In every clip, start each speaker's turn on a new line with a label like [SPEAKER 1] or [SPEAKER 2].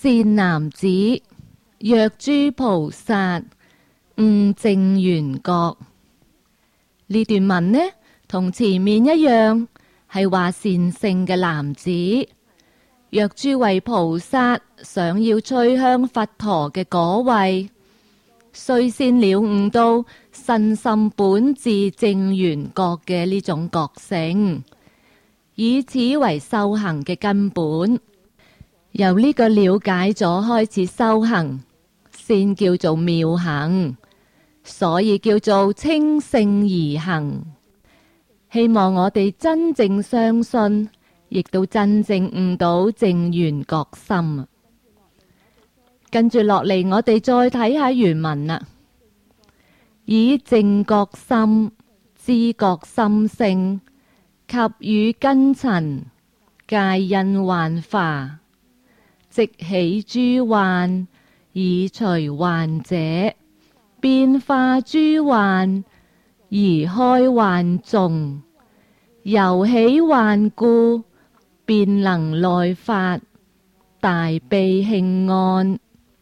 [SPEAKER 1] 善男子，若諸菩薩悟正圓覺。呢段文呢，同前面一樣，係話善性嘅男子，若諸位菩薩想要趨向佛陀嘅果位，須先了悟到身心本自正圓覺嘅呢種覺性，以此為修行嘅根本。由呢個了解咗開始修行，先叫做妙行，所以叫做清聖而行。希望我哋真正相信，亦都真正悟到正圓覺心。跟住落嚟，我哋再睇下原文啦。以正覺心知覺心性，及與根塵皆因幻化，即起諸幻，以除幻者，變化諸幻，而開幻眾。由起幻故，便能內發，大悲慶安。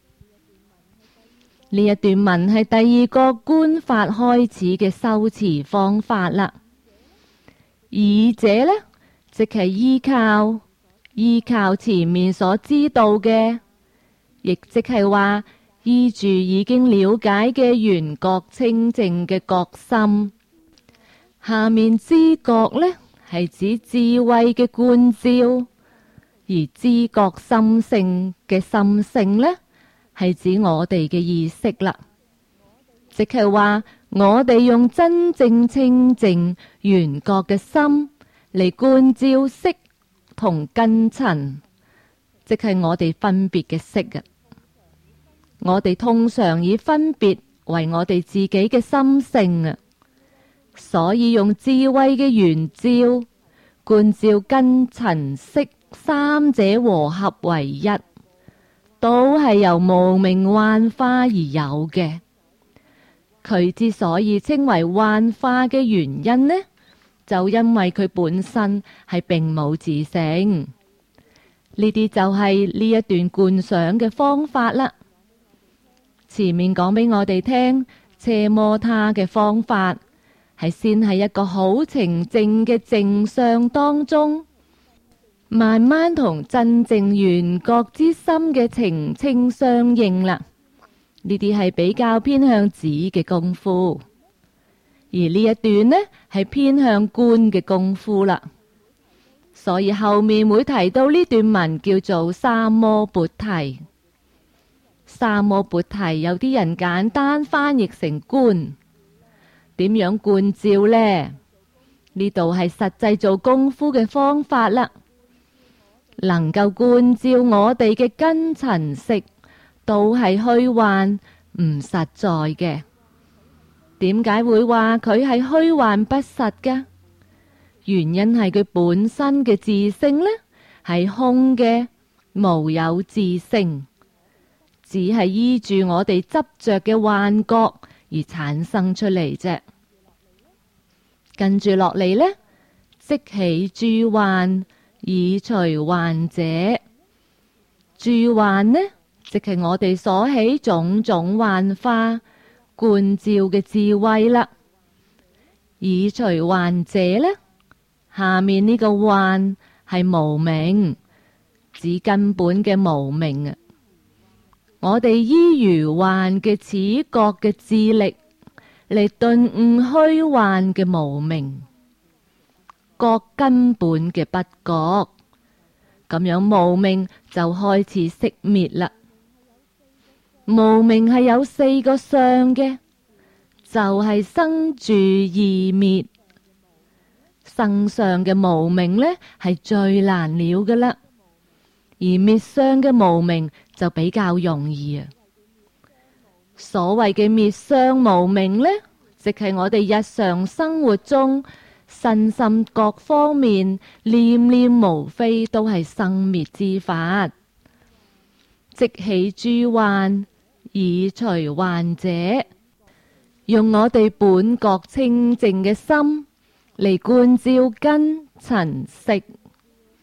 [SPEAKER 1] 呢一段文係第二個觀法開始嘅修持方法啦。以者呢，即係依靠前面所知道嘅，亦即係話依住已經了解嘅圓覺清淨嘅覺心。下面知覺呢，係指智慧嘅觀照，而知覺心性嘅心性呢，係指我哋嘅意識啦。即係話我哋用真正清淨圓覺嘅心嚟觀照色同根塵，即係我哋分別嘅色啊。我哋通常以分別為我哋自己嘅心性啊，所以用智慧嘅圓照觀照根塵色三者和合為一，都係由無明幻化而有嘅。佢之所以稱為幻化嘅原因呢，就因為佢本身係並冇自性。呢啲就係呢一段觀想嘅方法啦。前面講俾我哋聽，奢摩他嘅方法係先喺一個好澄淨嘅淨相當中，慢慢同真正圓覺之心嘅澄清相應啦。呢啲係比較偏向止嘅功夫，而呢一段呢係偏向觀嘅功夫啦。所以後面會提到呢段文叫做三摩缽提。三摩缽提有啲人簡單翻譯成觀。點樣觀照呢？呢度係實際做功夫嘅方法啦。能夠觀照我哋嘅根塵色，都係虛幻唔實在嘅。點解會話佢係虛幻不實㗎？原因係佢本身嘅自性呢，係空嘅，無有自性，只係依住我哋執着嘅幻覺而產生出嚟啫。跟住落嚟呢，即起諸幻，以除幻者。諸幻呢，即係我哋所起種種幻化觀照嘅智慧啦。以除幻者呢，下面呢個幻係無明，指根本嘅無明啊。我哋依如幻嘅此覺嘅智力嚟頓悟虛幻嘅無明，覺根本嘅不覺，咁樣無明就開始熄滅啦。無明係有四個相嘅，就係生住異滅。生相嘅無明呢係最難了㗎啦，而滅相嘅無明就比較容易啊。所謂嘅滅相無明呢，即係我哋日常生活中身心各方面念念無非都係生滅之法。即起諸幻，以除幻者。用我哋本覺清淨嘅心嚟觀照根塵色，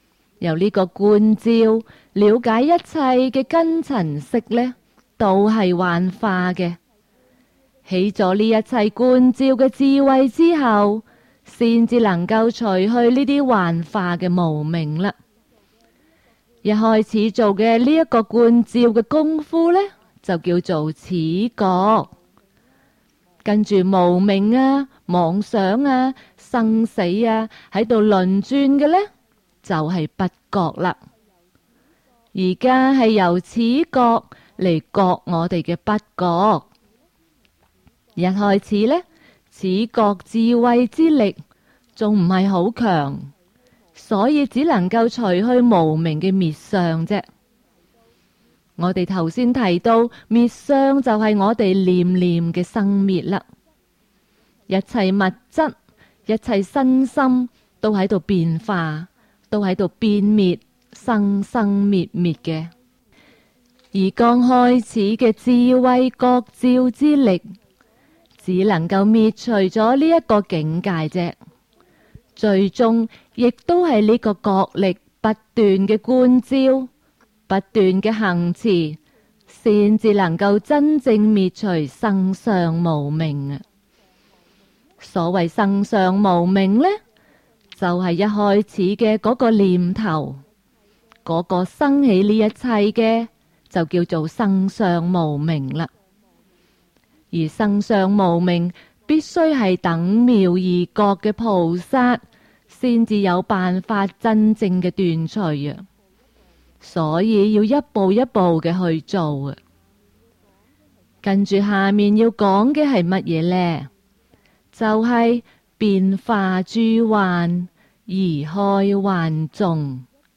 [SPEAKER 1] 由呢個觀照了解一切嘅根塵色呢，都係幻化嘅。起咗呢一切觀照嘅智慧之後，先至能夠除去呢啲幻化嘅無明啦。一開始做嘅呢一個觀照嘅功夫呢，就叫做始覺。跟住無明啊、妄想啊、生死啊喺度輪轉嘅呢，就係不覺啦。而家係由始覺嚟覺我哋嘅不覺。一開始呢，始覺智慧之力仲唔係好強，所以只能夠除去無明嘅滅相啫。我哋頭先提到滅相就係我哋念念嘅生滅啦。一切物質、一切身心都喺度變化，都喺度變滅，生生滅滅嘅。而剛開始嘅智慧覺照之力，只能夠滅除咗呢一個境界啫。最終亦都係呢個覺力不斷嘅觀照，不斷嘅行持，先至能夠真正滅除生相無明啊！所謂生相無明呢，就係一開始嘅嗰個念頭，嗰個生起呢一切嘅，就叫做生相無明啦。而生相無明必須係等妙而覺嘅菩薩，先至有辦法真正嘅斷除啊！所以要一步一步嘅去做啊！跟住下面要講嘅係乜嘢呢？就係變化諸幻而開幻眾。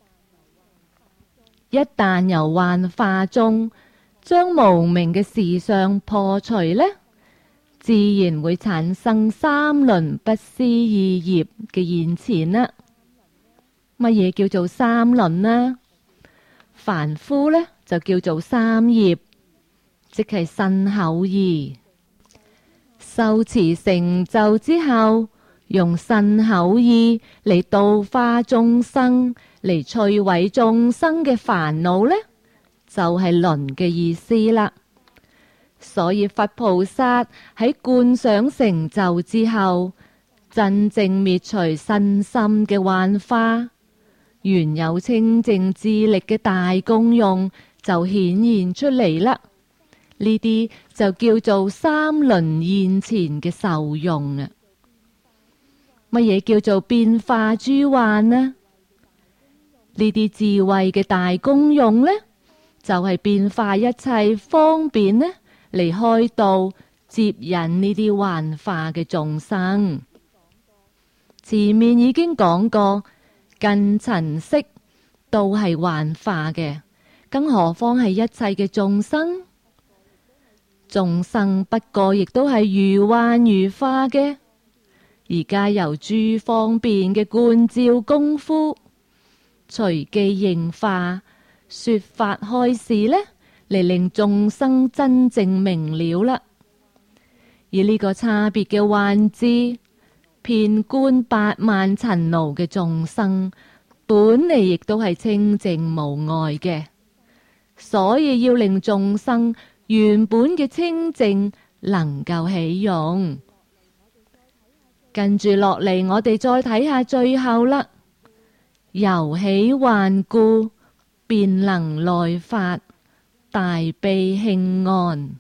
[SPEAKER 1] 一旦由幻化中將無明嘅事相破除呢，自然會產生三輪不思議業嘅現前啦。乜嘢叫做三輪呢？凡夫呢，就叫做三業，即係身口意。修持成就之後，用身口意嚟度化眾生，嚟摧毀眾生嘅煩惱呢，就係輪嘅意思啦。所以佛菩薩喺觀想成就之後，真正滅除身心嘅幻化，原有清淨智力嘅大功用就顯現出嚟啦。呢啲就叫做三輪現前嘅受用啊！乜嘢叫做變化諸幻呢？呢啲智慧嘅大功用呢，就係變化一切方便呢，嚟開導接引呢啲幻化嘅眾生。前面已經講過，根塵色都係幻化嘅，更何況係一切嘅眾生。眾生不過亦都係如幻如化嘅，而家由諸方便嘅觀照功夫，隨機應化，說法開示呢，嚟令眾生真正明了啦。而呢個差別嘅幻智，遍觀8萬塵勞嘅眾生，本嚟亦都係清淨無礙嘅，所以要令眾生原本嘅清淨能夠起用。跟住落嚟，我哋再睇下最後啦。由起幻故，便能內發，大悲輕安。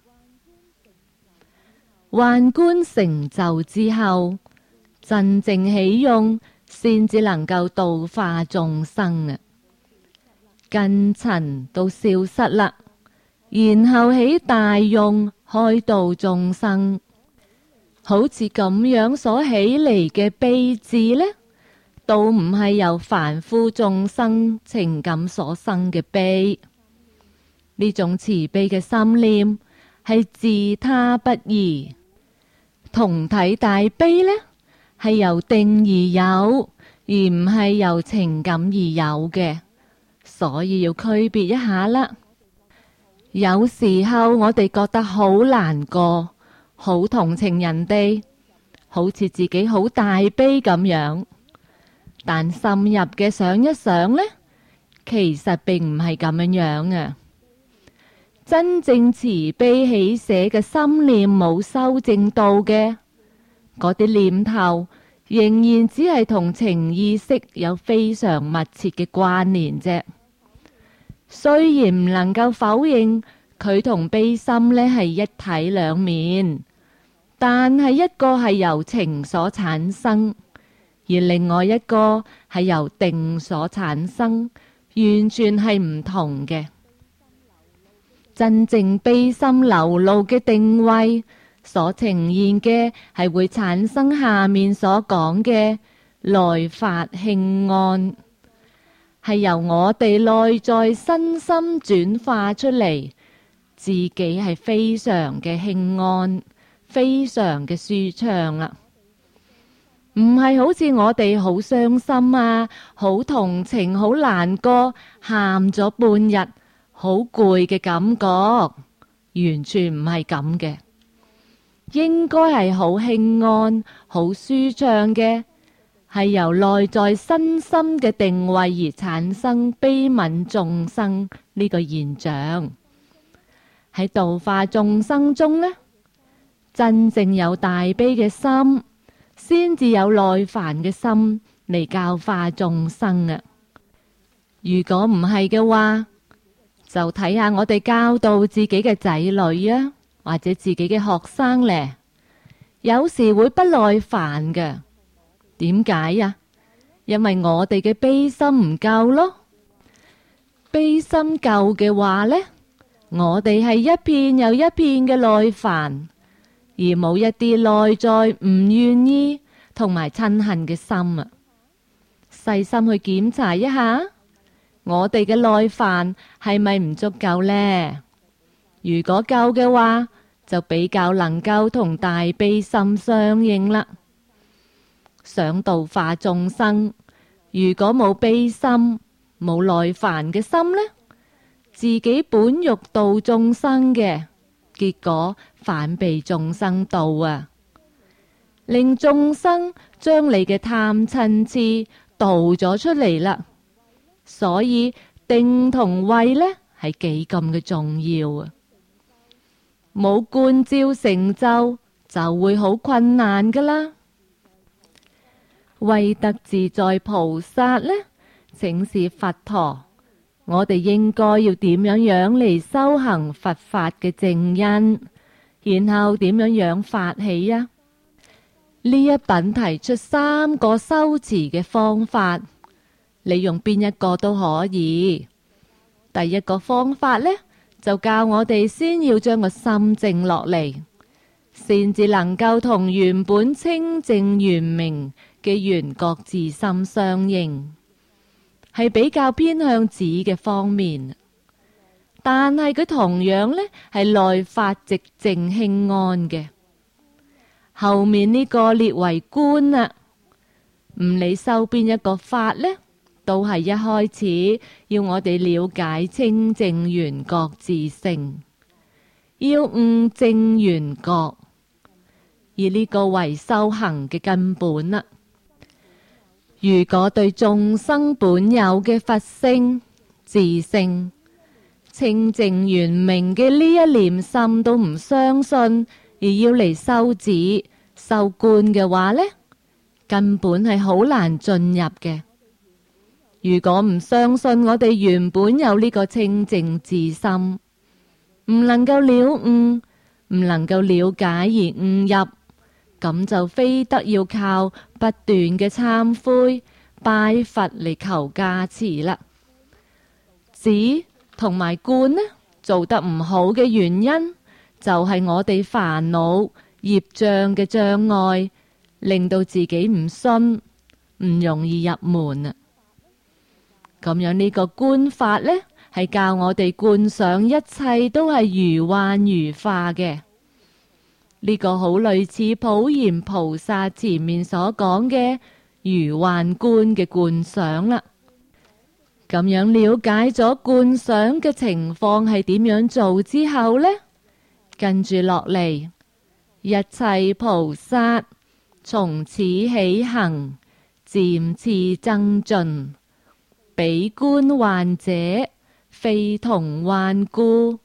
[SPEAKER 1] 幻觀成就之後，真正起用，先至能夠度化眾生啊！根塵都消失啦。然後起大用，開導眾生，好似咁樣所起嚟嘅悲智呢，都唔係由凡夫眾生情感所生嘅悲。呢種慈悲嘅心念係自他不異，同體大悲呢，係由定而有，而唔係由情感而有嘅，所以要區別一下啦。有時候我哋覺得好難過，好同情人哋，好似自己好大悲咁樣，但深入嘅想一想呢， 其實並唔係咁樣啊！真正慈悲喜捨嘅心念冇修正到嘅，嗰啲念頭仍然只係同情意識有非常密切嘅關聯啫。雖然唔能夠否認佢同悲心呢係一體兩面，但係一個係由情所產生，而另外一個係由定所產生，完全係唔同嘅。真正悲心流露嘅定位所呈現嘅係會產生下面所講嘅內發輕安，係由我哋內在身心轉化出嚟，自己係非常嘅輕安，非常嘅舒暢啦。唔係好似我哋好傷心啊，好同情，好難過，喊咗半日，好攰嘅感覺，完全唔係咁嘅。應該係好輕安、好舒暢嘅，係由內在身心嘅定位而產生悲憫眾生呢個現象。喺度化眾生中呢，真正有大悲嘅心，先至有耐煩嘅心嚟教化眾生啊！如果唔係嘅話，就睇下我哋教導自己嘅仔女啊，或者自己嘅學生呢，有時會不耐煩嘅。點解呀？因為我哋嘅悲心唔夠咯。悲心夠嘅話呢，我哋係一片又一片嘅耐煩，而冇一啲內在唔願意同埋嗔恨嘅心啊。細心去檢查一下，我哋嘅耐煩係咪唔足夠呢？如果夠嘅話，就比較能夠同大悲心相應啦。想度化眾生，如果冇悲心、冇耐煩嘅心呢，自己本欲度眾生嘅，結果反被眾生度啊，令眾生將你嘅貪嗔癡度咗出嚟啦。所以定同慧呢係幾咁嘅重要啊！冇觀照成就就會好困難噶啦。為得自在菩薩呢，請示佛陀，我哋應該要點樣嚟修行佛法嘅正因，然後點樣發起啊？呢一品提出3個修持嘅方法，你用邊一個都可以。第一個方法呢，就教我哋先要將個心靜落嚟，先至能夠同原本清淨圓明嘅緣覺自心相應，係比較偏向止嘅方面。但係佢同樣呢係內發寂靜輕安嘅。後面呢個列為觀啊，唔理修邊一個法呢，都係一開始要我哋了解清淨圓覺自性，要悟正圓覺，而呢個為修行嘅根本啦。如果對眾生本有嘅佛性、自性、清淨圓明嘅呢一念心都唔相信，而要嚟修止、修觀嘅話呢，根本係好難進入嘅。如果唔相信我哋原本有呢個清淨自心，唔能夠了悟，唔能夠了解而悟入，咁就非得要靠不斷嘅懺悔、拜佛嚟求加持啦。止同埋觀呢，做得唔好嘅原因，就係我哋煩惱業障嘅障礙，令到自己唔信，唔容易入門啊。咁樣呢個觀法呢，係教我哋觀想一切都係如幻如化嘅。呢個好類似普賢菩薩前面所講嘅如幻觀嘅觀想啦。咁樣了解咗觀想嘅情況係點樣做之後呢，跟住落嚟，一切菩薩從此起行，漸次增進， 彼觀幻者，非同幻故。